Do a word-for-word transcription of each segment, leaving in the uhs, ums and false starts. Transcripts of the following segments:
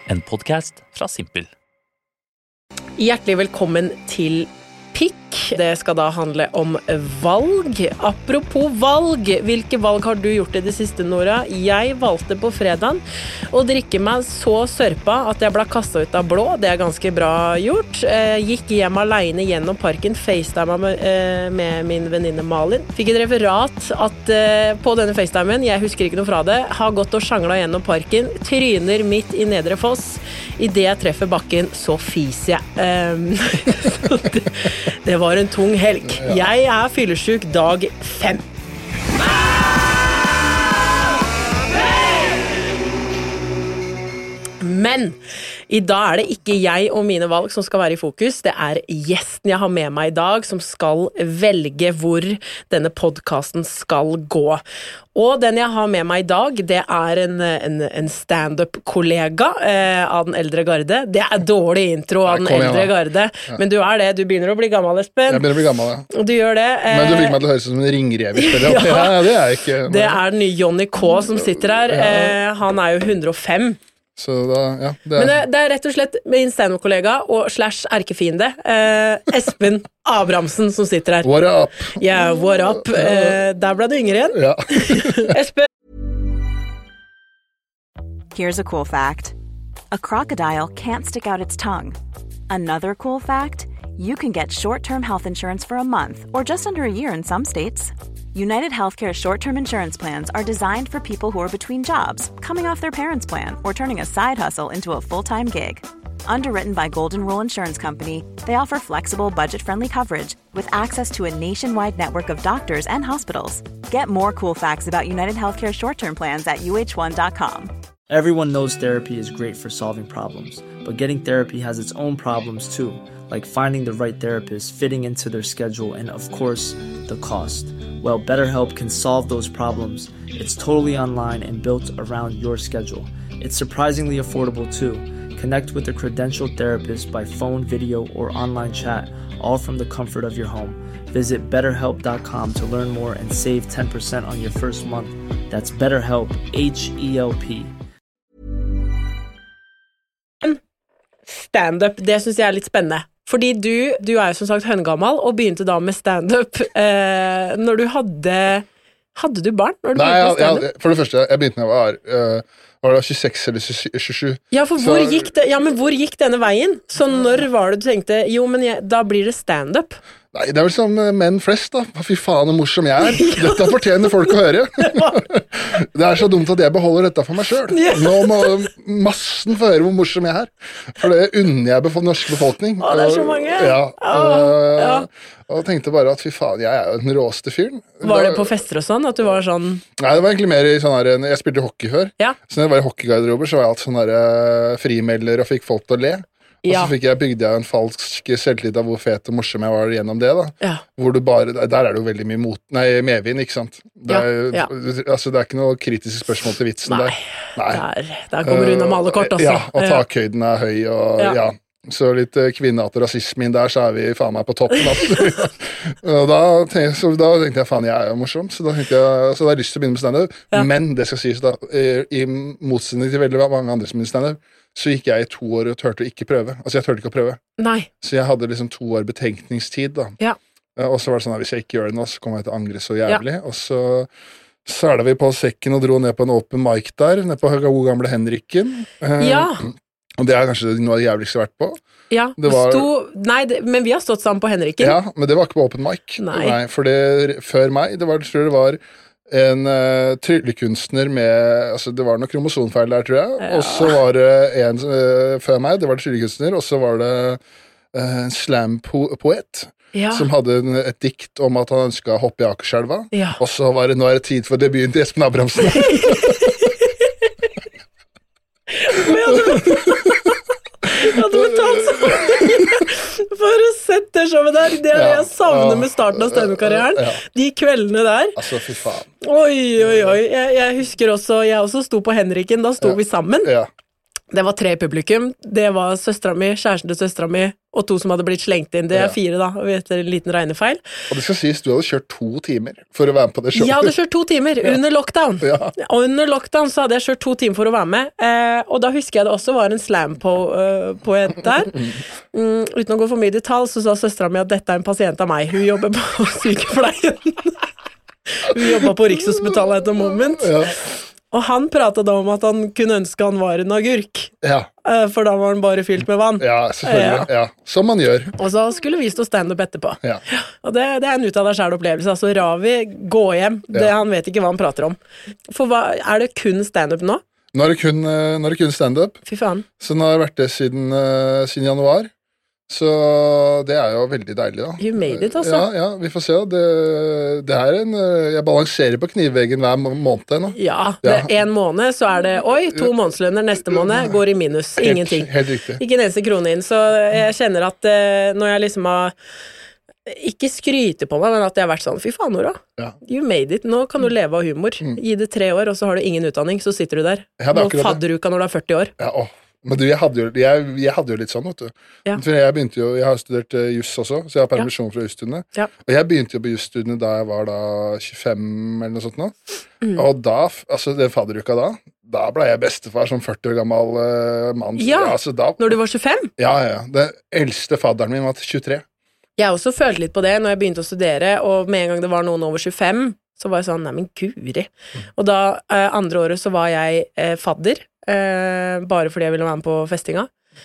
En podcast fra Simpel. Hjertelig velkommen til Pikk. Det skal da handle om valg. Apropos valg, hvilke valg har du gjort i det siste, Nora? Jeg valgte på fredagen å drikke meg så sørpa at jeg ble kastet ut av blå. Det er ganske bra gjort. Gikk hjem alene gjennom parken, FaceTime med, med min venninne Malin. Fikk et referat at på denne FaceTimen, jeg husker ikke noe fra det, har gått og sjanglet gjennom parken, tryner midt i Nedre Foss. I det jeg treffer bakken, så fiser jeg. Um, det, det var en tung helg. Jeg er fyllesyk dag fem. Men i dag er det ikke jeg og mine valg som skal være i fokus, det er gjesten jeg har med meg i dag som skal velge hvor denne podcasten skal gå. Og den jeg har med meg i dag, det er en, en, en stand-up-kollega eh, av den eldre garde. Det er dårlig intro av den Nei, eldre garde, ja. Men du er det, du begynner å bli gammel, Espen. Jeg begynner å bli gammel, ja. Du gjør det. Eh, Men du fikk meg til å høres som en ringreverspiller. ja, ja, det er ikke... Det er den nye Johnny K som sitter her. Ja. Eh, han er jo hundre og fem. Så da, ja, det er... Men det, det er rett og slett min stand-up-kollega og slash erkefiende, eh, Espen Abrahamsen, som sitter her. What up? Yeah, what up? Eh, der ble du yngre igjen. Ja. Espen. Here's a cool fact. A crocodile can't stick out its tongue. Another cool fact, you can get short-term health insurance for a month or just under a year in some states. United Healthcare short-term insurance plans are designed for people who are between jobs, coming off their parents' plan, or turning a side hustle into a full-time gig. Underwritten by Golden Rule Insurance Company, they offer flexible, budget-friendly coverage with access to a nationwide network of doctors and hospitals. Get more cool facts about United Healthcare short-term plans at U H one dot com. Everyone knows therapy is great for solving problems, but getting therapy has its own problems too, like finding the right therapist, fitting into their schedule, and of course, the cost. Well, BetterHelp can solve those problems. It's totally online and built around your schedule. It's surprisingly affordable too. Connect with a credentialed therapist by phone, video, or online chat, all from the comfort of your home. Visit better help dot com to learn more and save ten percent on your first month. That's BetterHelp, H E L P. Stand-up, det synes jeg er litt spennende. Fordi du, du er jo som sagt høngammal, og begynte da med stand-up eh, når du hadde... Hadde du barn? Når du Nei, begynte med ja, stand-up? for det første, jeg begynte når jeg var, uh, var det tjueseks eller tjuesju. Ja, for hvor, Så, gikk det, ja, men hvor gikk denne veien? Så når var det du tenkte, jo, men jeg, da blir det stand-up? Nei, det er vel som menn flest da. Fy faen, hvor morsom jeg er. Dette fortjener folk å høre. Det er så dumt at jeg beholder dette for meg selv. Nå må massen få høre hvor morsom jeg er. For det unner jeg befo- norsk befolkning. Å, det er så mange. Ja. Å, ja. Og tenkte bare at fy faen, jeg er jo den råeste fyren. Var det på fester og sånn, at du var sånn... Nei, det var egentlig mer i sånn her, jeg spilte hockey før. Ja. Så når jeg var i hockeygarderober, så var jeg alt sånn her uh, frimelder og fikk folk til å le. Og Ja. så fikk jeg, bygde jeg en falsk selvtillit av hvor fet og morsom jeg var gjennom det da. Ja. Hvor du bare, der er det jo veldig mye mot, nei, medvind, ikke sant? Det er, Ja, altså, det er ikke noe kritisk spørsmål til vitsen Nei, der. Nei. Der, der kommer du unna med alle kort, altså. Ja, og takhøyden er høy, og Ja. ja. Så litt uh, kvinnehat og rasisme inn der, så er vi faen meg på toppen. Altså. og da tenkte, så da tenkte jeg, faen, jeg er jo morsom, så da tenkte jeg, så da har jeg lyst til å begynne med stand-up. Ja. Men det skal sies da, i, i motsetning til veldig mange andre som begynner stand-up, så gikk jeg i to år og tørte ikke prøve. Altså, jeg tørte ikke å prøve. Nei. Så jeg hadde liksom to år betenkningstid da. Ja. Uh, og så var det sånn at hvis jeg ikke gjør det nå, så kommer jeg til å angre så jævlig. Ja. Og så særlig vi på sekken og dro ned på en open mic der, ned på gode gamle Henrikken. Uh, Ja. Og det er kanskje noe av det jævligste jeg har vært på. Ja, Det var- sto, nei, det, men vi har stått sammen på Henrikken. Ja, men det var ikke på open mic. Nei. For det, før meg, det var, jeg tror det var en uh, tryllekunstner med, altså det var noe kromosomfeil der, tror jeg. Ja. Og så var det en uh, før meg, det var det tryllekunstner, og så var det uh, en slam-poet. Ja. Som hadde en, et dikt om at han ønsket å hoppe i Akerselva. Ja. Og så var det, nå er det tid for debuten til Espen Abrahamsen. Jeg hadde betalt så mye for å sette det showet der. Det er det Ja, jeg savner ja, med starten av stand-up-karrieren. ja. De kveldene der. Altså, fy faen. Oi, oi, oi. Jeg, jeg husker også, jeg også sto på Henrikken, da sto Ja. vi sammen. Ja. Det var tre publikum. Det var søstera mi, kjæresten til søstera mi, og to som hadde blitt slengt inn. Det er Ja. fire, da, etter en liten regnefeil. Og det skal sies, du hadde kjørt to timer for å være med på det showet. Jeg hadde kjørt to timer under lockdown. Ja. Og under lockdown så hadde jeg kjørt to timer for å være med. Eh, og da husker jeg det også var en slam på, uh, på et der. Mm, uten å gå for mye i detalj, så sa søstera mi at dette er en pasient av meg. Hun jobber på sykepleien. Hun jobba på Rikshospitalet at the moment. Ja. Og han pratet da om at han kunne ønske han var en agurk, Ja. eh, for da var han bare fylt med vann. ja, selvfølgelig. Ja. Som man gjør. Og så skulle vi stå stand-up etterpå. Ja. Og det, det er en ut av deg selv opplevelse. Altså, Ravi, gå hjem. Det, Ja. Han vet ikke hva han prater om. For hva, er det kun stand-up nå? Nå er det kun, eh, nå er det kun stand-up, Fy faen. så nå har jeg vært det siden, eh, siden januar. Så det er jo veldig deilig, da. You made it, altså. Ja, ja, vi får se. Det, det er en eh, Jeg balanserer på knivveggen hver må- måned nå. Ja, det er en måned, så er det oi, to månedslønner neste måned, går i minus. Ingenting. Helt, helt riktig. Ikke en eneste krone inn. Så jeg kjenner at eh, når jeg liksom har ikke skryter på meg, men at jeg har vært sånn, fy faen, Nora. Ja. You made it. Nå kan du leve av humor. Gi det tre år, og så har du ingen utdanning, så sitter du der. Ja, det er Nå akkurat det. fadderuka når du er førti år. Ja, åh. Men du, jeg hadde, jo, jeg, jeg hadde jo litt sånn, vet du. Ja. For jeg begynte jo, jeg har studert uh, juss også, så jeg har permisjon fra jusstudiene. Ja. Og jeg begynte jo på jusstudiene da jeg var da tjuefem eller noe sånt nå. Mm. Og da, altså den fadderuka da, da ble jeg bestefar som førti år gammel uh, mann. Ja, altså da, Når du var tjuefem? ja, ja. Den eldste fadderen min var tjuetre. Jeg også følte litt på det når jeg begynte å studere, og med en gang det var noen over tjuefem, så var jeg sånn, nei, men guri. Og da, eh, andre året så var jeg eh, fadder, eh, bare fordi jeg ville være med på festinga.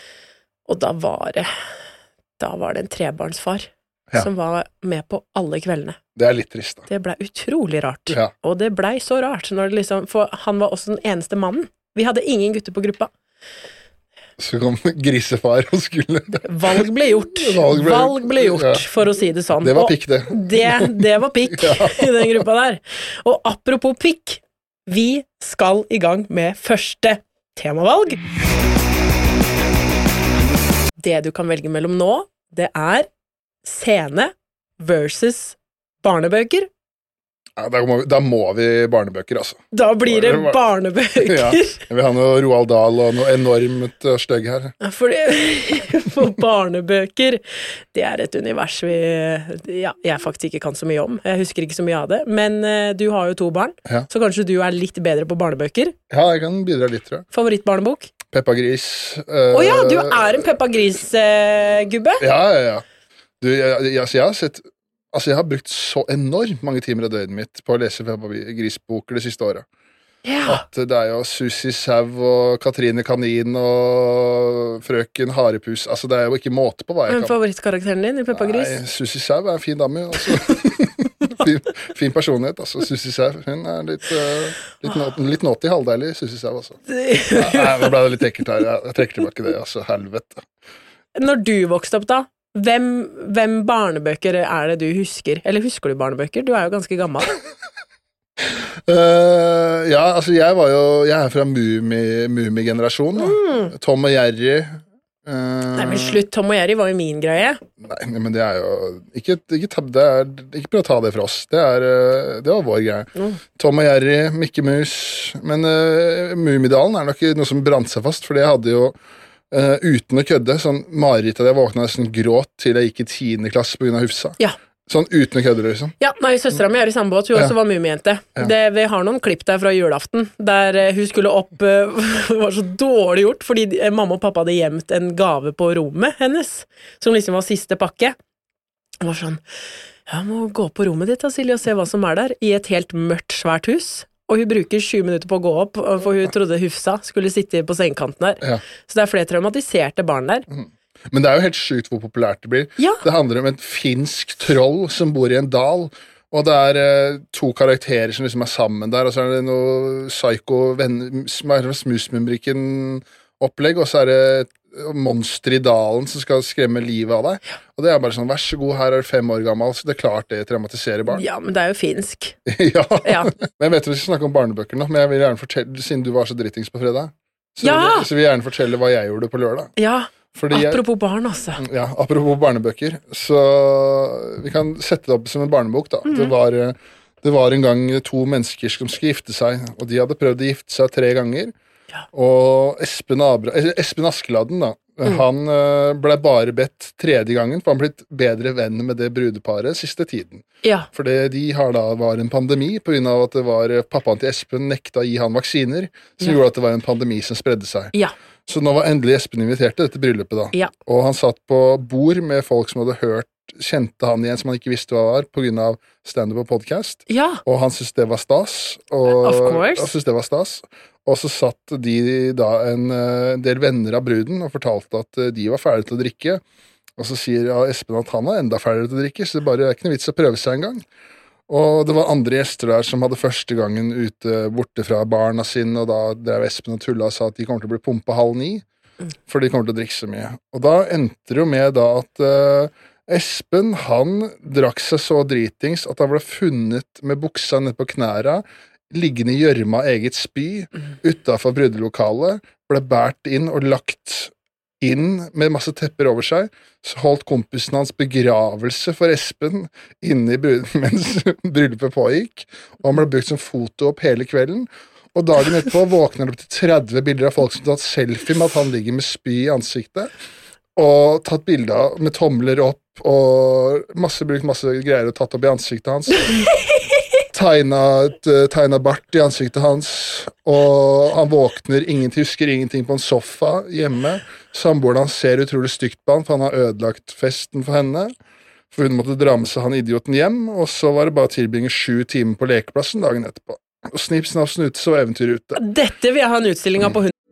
Og da var det, da var det en trebarnsfar Ja. som var med på alle kveldene. Det er litt trist, da. Det ble utrolig rart. Ja. Og det ble så rart, når det liksom, for han var også den eneste mannen. Vi hadde ingen gutter på gruppa. Så kom grisefar og skulle Valg ble gjort. Valg ble Valg ble gjort, Ja. for å si det sånn. Det var Og pikk, det. Det, det var pikk i den gruppa der. Og apropos pikk, vi skal i gang med første temavalg. Det du kan velge mellom nå, det er scene versus barnebøker. Ja, da, må vi, da må vi barnebøker, altså. Da blir det Ja. barnebøker. Jeg vil ha noe Roald Dahl og noe enormt uh, stygg her. For, for barnebøker, det er et univers vi ja, jeg faktisk ikke kan så mye om. Jeg husker ikke så mye av det, men uh, du har jo to barn, Ja. så kanskje du er litt bedre på barnebøker. Ja, jeg kan bidra litt, tror jeg. Favorittbarnebok? Peppa Gris. Å uh, ja, du er en Peppa Gris-gubbe. Uh, ja, ja, ja. Du, jeg, jeg, altså, jeg har sett Altså, jeg har brukt så enormt mange timer av døgnet mitt på å lese Peppa Gris-boker det siste året. Ja. At det er jo Susi Sau og Katrine Kanin og Frøken Harepus. Altså, det er jo ikke måte på hva jeg Men kan. favorittkarakteren din i Peppa Gris? Nei, Susi Sau er en fin dame, altså. fin, fin personlighet, altså. Susi Sau. Hun er litt, uh, litt, nå, litt naughty, halvdeilig, Susi Sau, altså. Nei, nå ble det litt ekkelt her. Jeg, jeg trekker tilbake det, altså. Helvete. Når du vokste opp da, hvem, hvem barnebøker er det du husker? Eller husker du barnebøker? Du er jo ganske gammel. Uh, ja, altså jeg var jo Jeg er fra Mumi-generasjonen. Mm. Tom og Jerry. Uh, Nei, men slutt, Tom og Jerry var jo min greie. Nei, men det er jo Ikke, ikke, ta, det er, ikke prøv å ta det fra oss. Det, er, uh, det var vår greie. Mm. Tom og Jerry, Mikke Mus. Men uh, Mumidalen er nok noe som brant seg fast, for jeg hadde jo uh, uten å kødde sånn mareritt at jeg våkna nesten gråt til jeg gikk i tiende klasse på grunn av Hufsa. Ja. Sånn uten å kødde, liksom. Ja, nei, søstera mi er i samme båt. Hun Ja. også var mumijente. Ja. Det, vi har noen klipp der fra julaften, der eh, hun skulle opp eh, Det var så dårlig gjort, fordi eh, mamma og pappa hadde gjemt en gave på rommet hennes, som liksom var siste pakke. Det var sånn, jeg må gå på rommet ditt da, Silje, og se hva som er der, i et helt mørkt, svært hus. Og hun bruker sju minutter på å gå opp, for hun trodde Hufsa skulle sitte på sengekanten der. Ja. Så det er flere traumatiserte barn der. Men det er jo helt sjukt hvor populært det blir. Ja. Det handler om et finsk troll som bor i en dal, og det er eh, to karakterer som liksom er sammen der, og så er det noe psycho Smusmumbrikken-opplegg, og så er det monster i dalen som skal skremme livet av deg. Og det er bare sånn, vær så god, her er du fem år gammel, så det er klart det traumatiserer barn. Ja, men det er jo finsk. ja. Ja. Men jeg vet vi skal snakke om barnebøker nå, men jeg vil gjerne fortelle, siden du var så drittings på fredag, så, Ja. så vil jeg gjerne fortelle hva jeg gjorde på lørdag. Ja, Fordi jeg, apropos barn, altså. ja, apropos barnebøker, så vi kan sette det opp som en barnebok, da. Mhm. Det var, det var en gang to mennesker som skulle gifte seg, og de hadde prøvd å gifte seg tre ganger, Ja. Og Espen, Abra, Espen Askeladden da, mm. han ble bare bedt tredje gangen, for han blitt bedre venn med det brudeparet siste tiden. Ja. Fordi de har da var en pandemi, på grunn av at det var pappaen til Espen nekta å gi han vaksiner, som ja. gjorde at det var en pandemi som spredde seg. Ja. Så nå var endelig Espen invitert til dette bryllupet da. Ja. Og han satt på bord med folk som hadde hørt, kjente han igjen som han ikke visste hva var, på grunn av stand-up og podcast. Ja. Og han syntes det var stas. Og, of course. Han syntes det var stas. Og så satt de da en, en del venner av bruden og fortalte at de var ferdige til å drikke. Og så sier ja, Espen at han var enda ferdigere til å drikke, så det bare er ikke noe vits å prøve seg en gang. Og det var andre gjester der som hadde første gangen ute borte fra barna sine, og da drev Espen og tulla og sa at de kommer til å bli pumpet halv ni, for de kommer til å drikke så mye. Og da endte det jo med da at uh, Espen, han drakk seg så dritings at han ble funnet med buksa ned på knæra, liggende i gjørma eget spy, utenfor brudelokalet, ble bært inn og lagt inn med masse tepper over seg, så holdt kompisen hans begravelse for Espen inne i brud- mens bryllupet pågikk, og han ble brukt som foto opp hele kvelden, og dagen etterpå våkner det opp til tretti bilder av folk som har tatt selfie med at han ligger med spy i ansiktet, og tatt bilder med tomler opp, og masse brukt masse greier og tatt opp i ansiktet hans. Tegnet, tegnet bart i ansiktet hans, og han våkner, ingenting, husker ingenting på en sofa hjemme. Samboeren han ser utrolig stygt på han, for han har ødelagt festen for henne. For hun måtte dra med seg han idioten hjem, og så var det bare å tilbringe sju timer på lekeplassen dagen etterpå. Og snipp, snapp, snute, så var eventyret ute. Dette vil jeg ha en utstilling av på hund.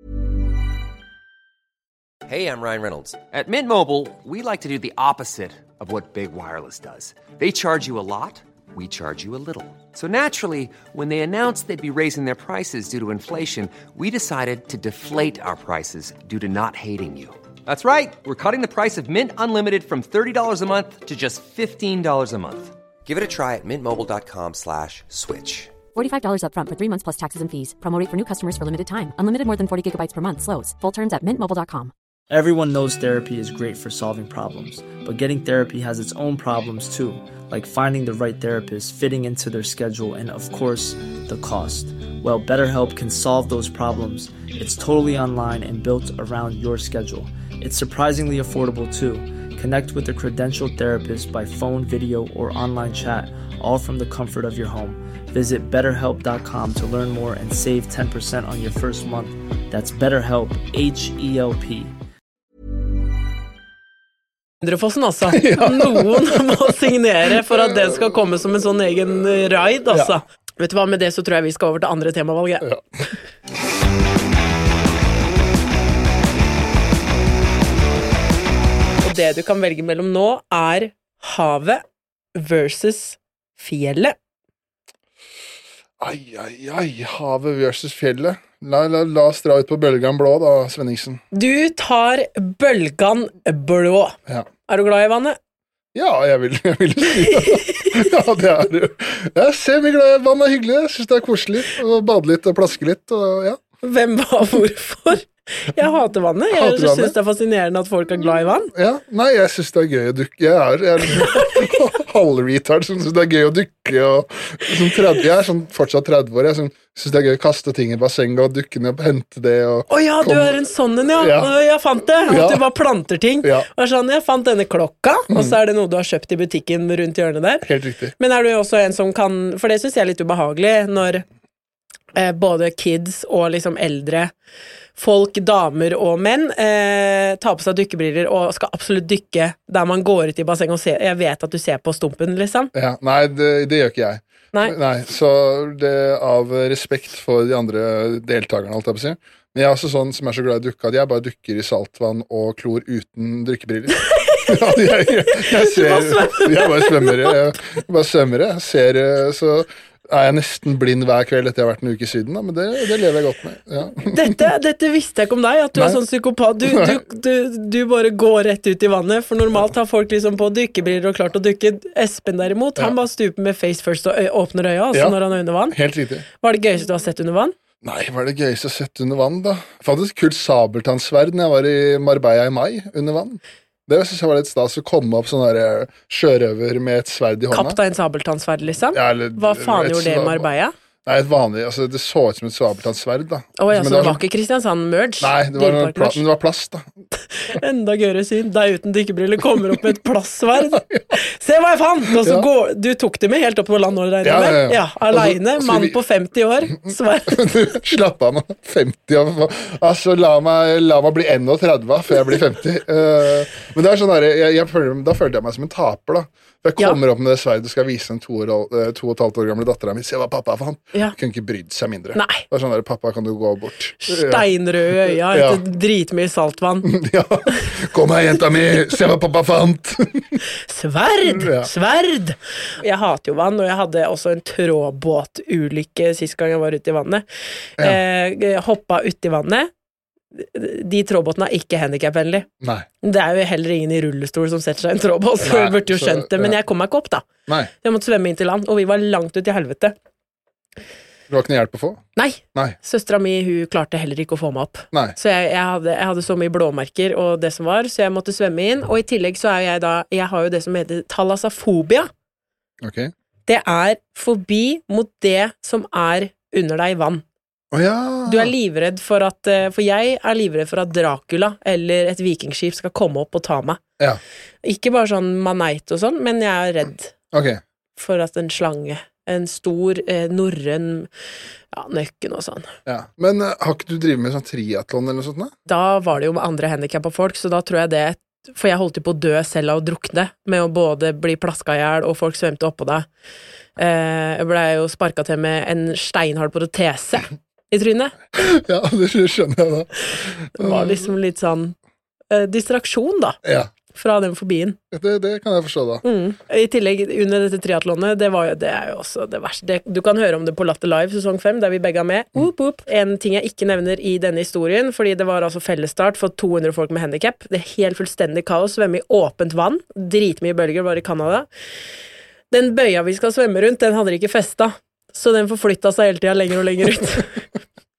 Hey, I'm Ryan Reynolds. At Mint Mobile, we like to do the opposite of what Big Wireless does. They charge you a lot, we charge you a little. So naturally, when they announced they'd be raising their prices due to inflation, we decided to deflate our prices due to not hating you. That's right. We're cutting the price of Mint Unlimited from thirty dollars a month to just fifteen dollars a month. Give it a try at mintmobile.com slash switch. forty-five dollars up front for three months plus taxes and fees. Promo rate for new customers for limited time. Unlimited more than forty gigabytes per month. Slows full terms at mint mobile dot com. Everyone knows therapy is great for solving problems, but getting therapy has its own problems too, like finding the right therapist, fitting into their schedule, and of course, the cost. Well, BetterHelp can solve those problems. It's totally online and built around your schedule. It's surprisingly affordable too. Connect with a credentialed therapist by phone, video, or online chat, all from the comfort of your home. Visit better help dot com to learn more and save ten percent on your first month. That's BetterHelp, H E L P. Fossen, altså. Ja. Noen må signere for at det skal komme som en sånn egen raid, altså. Ja. Vet du hva, med det så tror jeg vi skal over til andre temavalget. Ja. Og det du kan velge mellom nå er havet versus fjellet. Ai, ai, ai, havet versus fjellet. La, la, la oss dra ut på bølgan blå da, Svenningsen. Du tar bølgan blå. Ja. Er du glad i vannet? Ja, jeg vil, jeg vil si det. Ja, det er det. Jeg ser mye glad i vann, er hyggelig. Jeg synes det er koselig å bade litt og plaske litt, og ja. Hvem var hvorfor? Jeg hater vannet. Jeg hater synes vannet. Det er fascinerende at folk er glad i vann. Ja, nei, jeg synes det er gøy å dukke. Jeg er, jeg er halv-retard som synes det er gøy å dukke. Og, som tretti, jeg er sånn, fortsatt tretti år. Jeg synes det er gøy å kaste ting i bassenget og dukke ned og hente det. Å oh, ja, kom. Du er en sånn en, ja. ja. Jeg fant det. At ja. Du bare planter ting. Ja. Og sånn, jeg fant denne klokka, mm. og så er det noe du har kjøpt i butikken rundt hjørnet der. Helt riktig. Men er du også en som kan, for det synes jeg er litt ubehagelig, når eh, både kids og liksom eldre folk, damer og menn eh, tar på seg dykkebriller og skal absolutt dykke der man går ut i basseng og ser, jeg vet at du ser på stumpen, liksom. Ja, nei, det, det gjør ikke jeg. Nei. nei så det av respekt for de andre deltakerne, alt jeg på å si. Men jeg er også sånn som er så glad i å dukke, at jeg bare dukker i saltvann og klor uten drykkebriller. Ja, jeg, jeg, jeg ser, jeg bare svømmer, jeg bare svømmer, jeg ser, så er jeg nesten blind hver kveld etter jeg har vært en uke siden, da, men det, det lever jeg godt med. Ja. Dette, dette visste jeg ikke om deg, at du Nei. Er sånn psykopat. Du, du, du, du bare går rett ut i vannet, for normalt har folk liksom på dykkebriller og klart å dukke. Espen derimot, ja. Han bare stuper med face first og øy, åpner øya, altså ja. Når han er under vann. Helt riktig. Hva er det gøyeste du har sett under vann? Nei, hva er det gøyeste jeg har sett under vann, da? Jeg fant et kult sabeltannsverd når jeg var i Marbella i mai, under vann. Det synes jeg var litt stas å komme opp sånn der sjørøver med et sverd i hånda. Kaptein Sabeltannsverd, liksom? Ja, eller, hva faen gjorde det i Marbella? Nei, et vanlig, altså det så ut som et Sabeltann-sverd da. Åja, Men så det var sånn- ikke Kristiansand-merge? Nei, det var, noe pla men det var plast da. Enda gøyere syn. Deg uten dykkebriller kommer opp med et plastsverd. Se hva jeg fant! Og så Ja. går, du tok det med helt opp på land når det regner Ja, med? ja, ja. Ja, alene, Altså, mann vi- på femti år, sverd. Slapp av nå, femti år. Altså, la meg, la meg bli enogtretti før jeg blir femti. Uh, men det er sånn der, jeg, jeg føler, da følte jeg meg som en taper da. For jeg Ja. kommer opp med det sverdet og skal vise en to, år, uh, to og et halvt år gamle datteren min. Se hva pappa fant. Ja. Kunne ikke brydd seg mindre. Nei. Det er sånn der, pappa kan du gå bort. Steinrøde øya Ja. etter dritmye saltvann. Ja, kom her jenta mi, se hva pappa fant. Sverd! Ja. Sverd! Jeg hater jo vann, og jeg hadde også en trådbåtulykke sist gang jeg var ute i vannet. Ja. Eh, hoppa uti vannet. De trådbåtene er ikke handicap-vennlig. Nei, Det er jo heller ingen i rullestol som setter seg i en trådbåt, så Nei, jeg burde jo så- skjønt det, men ja. jeg kom meg ikke opp da. nei, Jeg måtte svømme inn til land, og vi var langt ut i helvete. du har ikke noe hjelp å få? Nei, Nei, søstera mi, hun klarte heller ikke å få meg opp. nei, Så jeg, jeg, hadde, jeg hadde så mye blåmerker og det som var, så jeg måtte svømme inn, og i tillegg så er jeg da, jeg har jo det som heter thalassafobia. ok. Det er forbi mot det som er under deg i vann. Åja. Du er livredd for at, eh, for jeg er livredd for at Dracula eller et vikingskip skal komme opp og ta meg. Ja, Ikke bare sånn maneit og sånn, men jeg er redd ok. for at en slange, en stor eh, norrøn, ja, nøkken og sånn. Ja. Men uh, har ikke du drivet med sånn triathlon eller noe sånt da? Da var det jo med andre handicappa folk, så da tror jeg det, for jeg holdt jo på å dø selv av å drukne, med å både bli plaska i hjel, og folk svømte oppå deg. Eh, jeg ble jo sparka til med en steinhard protese i trynet. Ja, det skjønner jeg da. Det var liksom litt sånn eh, distraksjon da, Ja, fra den fobien. det, det kan jeg forstå da. Mm. I tillegg, under dette triathlonet, det, var jo, det er jo også det verste. Det, du kan høre om det på Latter Live sesong fem, der vi begge er med. Oop, oop. En ting jeg ikke nevner i denne historien, fordi det var altså fellesstart for to hundre folk med handicap. Det er helt fullstendig kaos, svømme i åpent vann, dritmye bølger, var i Canada. Den bøya vi skal svømme rundt, den hadde ikke festa, så den forflytta seg hele tida lenger og lenger ut.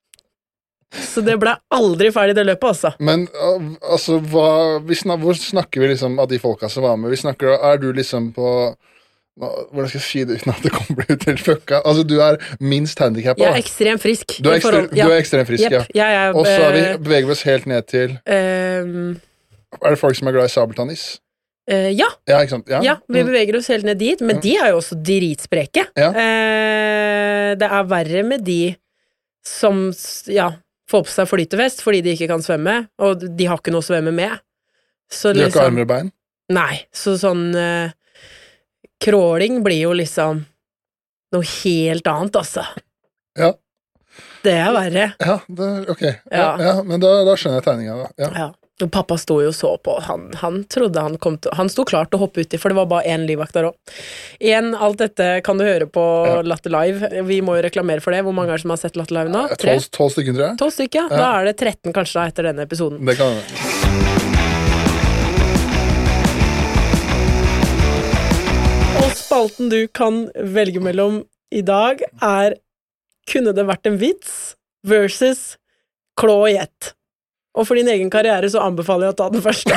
Så det ble aldri ferdig det løpet, altså. Men uh, altså, hva, vi snak, hvor snakker vi liksom av de folka som var med? Vi snakker, er du liksom på hvordan skal jeg si det uten at det kommer bli til fucka? Altså, du er minst handicapet. Jeg er ekstremt frisk. Du er, i forhold- ekstre, du er ekstremt frisk, Jepp, jeg er, ja. Og så er vi, eh, beveger vi oss helt ned til ehm, Er det folk som er glad i sabeltannis? eh, ja, Ja, ikke sant? Ja, ja, vi Mm. beveger oss helt ned dit, men Ja. de er jo også dritspreke. Ja. Eh, det er verre med de som s- ja, får på seg flytevest fordi de ikke kan svømme, og de har ikke noe å svømme med. Så Du har ikke liksom, armer og bein? nei, så sånn eh, crawling blir jo liksom noe helt annet, altså. Ja. Det er verre. Ja, det, ok. Ja, Ja. ja, men da, da skjønner jeg tegninga, da. Ja. Ja. Og pappa sto jo så på, han, han trodde han kom til, han sto klart til å hoppe uti, for det var bare én livvakt der også. Igjen, alt dette kan du høre på Ja. Latter Live, vi må jo reklamere for det, hvor mange er det som har sett Latter Live nå? Tre? Tolv, tolv stykker, tror jeg. Tolv stykker, ja. Da er det tretten kanskje da etter denne episoden. Det kan hende. Og spalten du kan velge mellom i dag er kunne det vært en vits versus klå og gjett. Og for din egen karriere så anbefaler jeg å ta den første.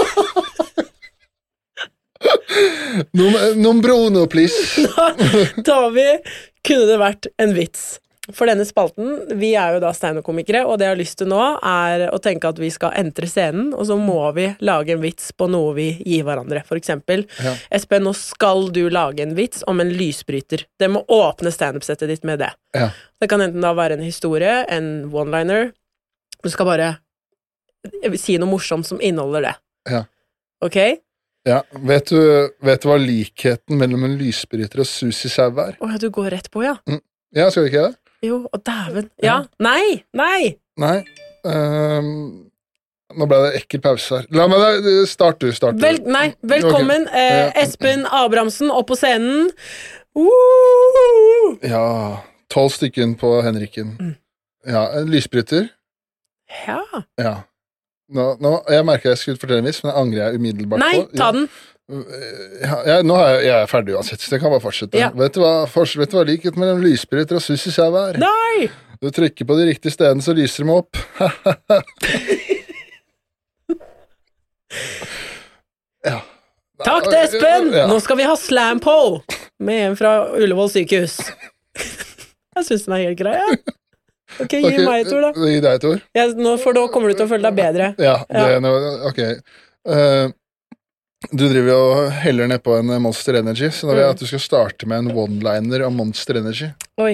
Noen, noen Bruno, please. Da tar vi kunne det vært en vits. For denne spalten, vi er jo da stand-up-komikere, og det jeg har lyst til nå er å tenke at vi skal entre scenen, og så må vi lage en vits på noe vi gir hverandre. For eksempel, Ja. Espen, nå skal du lage en vits om en lysbryter. Det må åpne stand-up-settet ditt med det. Ja. Det kan enten da være en historie, en one-liner. Du skal bare si noe morsomt som inneholder det. Ja. Ok? Ja. Vet du, vet du hva likheten mellom en lysbryter og Susi Sau er? Åja, du går rett på, ja. Ja, skal vi ikke det? Jo, og dæven. Ja. Nei! Nei! Nei. Ehm, nå ble det ekkel pause her. La meg da, start du, start du. Vel, nei, velkommen, Ok. eh, Ja. Espen Abrahamsen, opp på scenen. Uh! Ja, tolv stykken på Henriken. Mm. Ja, en lysbryter. Ja. Ja. Nå, nå, jeg merker jeg skulle fortelle en vits, men det angrer jeg umiddelbart Nei, på. ta den. Ja, ja, nå er jeg, jeg er ferdig uansett, så det kan bare fortsette. Ja. Vet du hva, fors- vet du hva likhet mellom lysbryter og Susi Sau er? Nei! Du trykker på de riktige stedene, så lyser de opp. Ja. Takk til Espen! Ja. Nå skal vi ha slam pole med en fra Ullevål sykehus. Jeg synes den er helt grei, ja. Ok, gi okay, meg et ord da. Gi deg et ord. Ja, nå, for da kommer du til å føle deg bedre. Ja, det Ja. er noe, ok. Uh, du driver jo og heller ned på en Monster Energy, så da vil jeg at du skal starte med en one-liner av Monster Energy. Oi.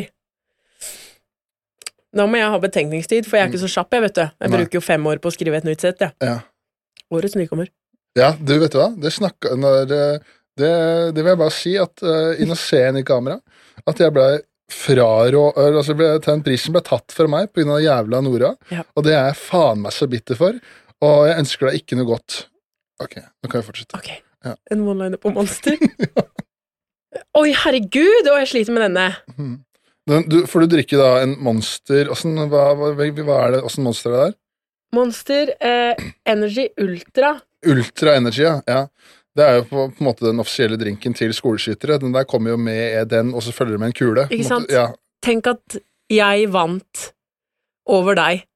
Nå må jeg ha betenkningstid, for jeg er ikke så kjapp, jeg vet du. Jeg Nei. bruker jo fem år på å skrive et nytt sett, ja. Ja. Årets nykommer. Ja, du vet du hva? Det snakket, når, det, det vil jeg bare si, at uh, inn og se henne i kamera, at jeg ble frarå, altså ble, den prisen ble tatt fra meg på grunn av jævla Nora, Ja. og det er jeg faen meg så bitter for, og jeg ønsker deg ikke noe godt. Ok, nå kan vi fortsette. Ok, Ja. en one-liner på Monster. Oi, herregud, og jeg sliter med denne. Mhm. Den, du, for du drikker da en Monster, hvordan, hva, hva, hva er det, hvordan Monster er det der? Monster eh, Energy Ultra. Ultra Energy, ja. ja. Det er jo på, på en måte den offisielle drinken til skoleskyttere. Den der kommer jo med den, og så følger det med en kule. Ikke sant? Ja. Tenk at jeg vant over deg.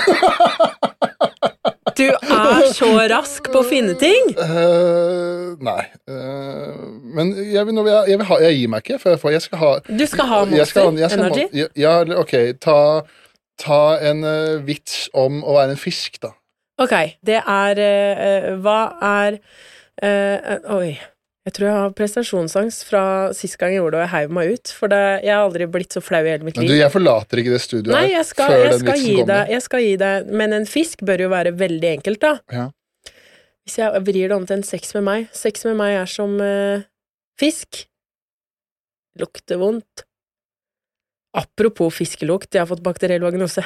Du er så rask på å finne ting. Uh, nei. Uh, men jeg vil, nå vil jeg, jeg, vil ha, jeg gir meg ikke, for jeg, for jeg skal ha... Du skal ha jeg Monster skal, jeg skal, Energy? Ja, ja, ok. Ta, ta en uh, vits om å være en fisk, da. Ok, det er... eh, hva er... eh, oi, jeg tror jeg har prestasjonsangst fra sist gang jeg gjorde det, og jeg heiv meg ut, for det, jeg har aldri blitt så flau i hele mitt Men liv. du, jeg forlater ikke det studioet Nei, her jeg skal, før jeg, den skal vitsen gi kommer. deg, jeg skal gi deg, men en fisk bør jo være veldig enkelt da. Ja. Hvis jeg vrir det om til en sex med meg, sex med meg er som eh, fisk. Lukter vondt. Apropos fiskelukt, jeg har fått bakteriell vagnose.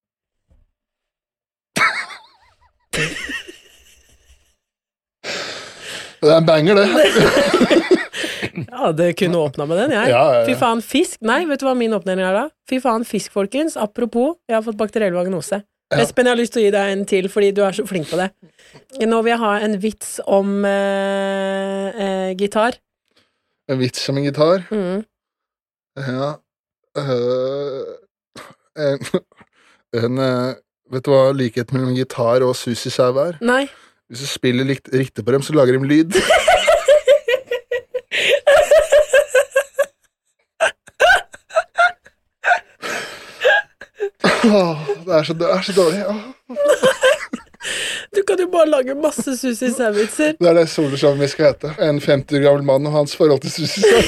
Det er en banger, det. Ja, det kunne åpna med den, jeg. Ja, ja, ja. Fy faen, fisk. Nei, vet du hva min oppnevning er da? Fy faen, fisk, folkens. Apropos, jeg har fått bakteriell vagnose. Ja. Espen, jeg har lyst til å gi deg en til, fordi du er så flink på det. Nå vil jeg ha en vits om eh, eh, gitar. En vits som en gitar. Mm. Ja. Uh, en, en uh, vet du hva likheten mellom gitar og susisau er? Nei. Hvis du spiller likt, riktig på dem, så lager de lyd. Åh, det, er så, det er så dårlig. Åh. Du kan jo bare lage masse Susi Sau-vitser. Det er det soloshowet vi skal hete. En femti år gammel mann og hans forhold til susisau.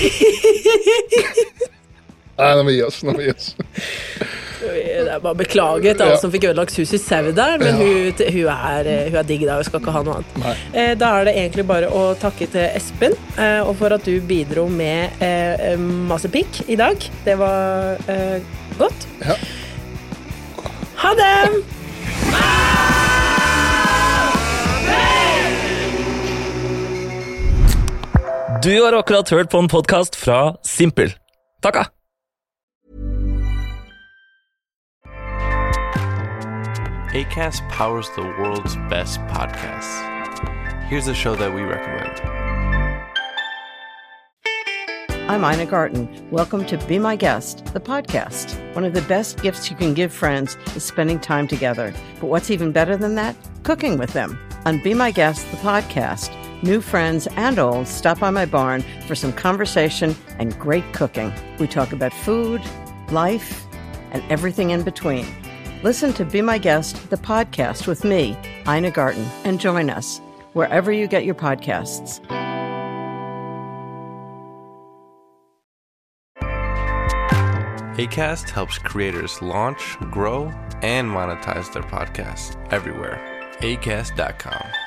Nei, nå må vi gi oss. Nå må vi gi oss. Det er bare beklaget til alle Ja. som fikk ødelagt Susi Sau der, men Ja. hun, hun, er, hun er digg da, hun skal ikke ha noe annet. Nei. Eh, Da er det egentlig bare å takke til Espen, eh, og for at du bidro med eh, masse pikk i dag. Det var eh, godt. Ja. Ha det! Du har akkurat hørt på en podcast fra Simpel. Takka! Acast powers the world's best podcasts. Here's a show that we recommend. I'm Ina Garten. Welcome to Be My Guest, the podcast. One of the best gifts you can give friends is spending time together. But what's even better than that? Cooking with them. On Be My Guest, the podcast, new friends and old stop by my barn for some conversation and great cooking. We talk about food, life, and everything in between. Listen to Be My Guest, the podcast with me, Ina Garten, and join us wherever you get your podcasts. Acast helps creators launch, grow, and monetize their podcasts everywhere. acast dot com.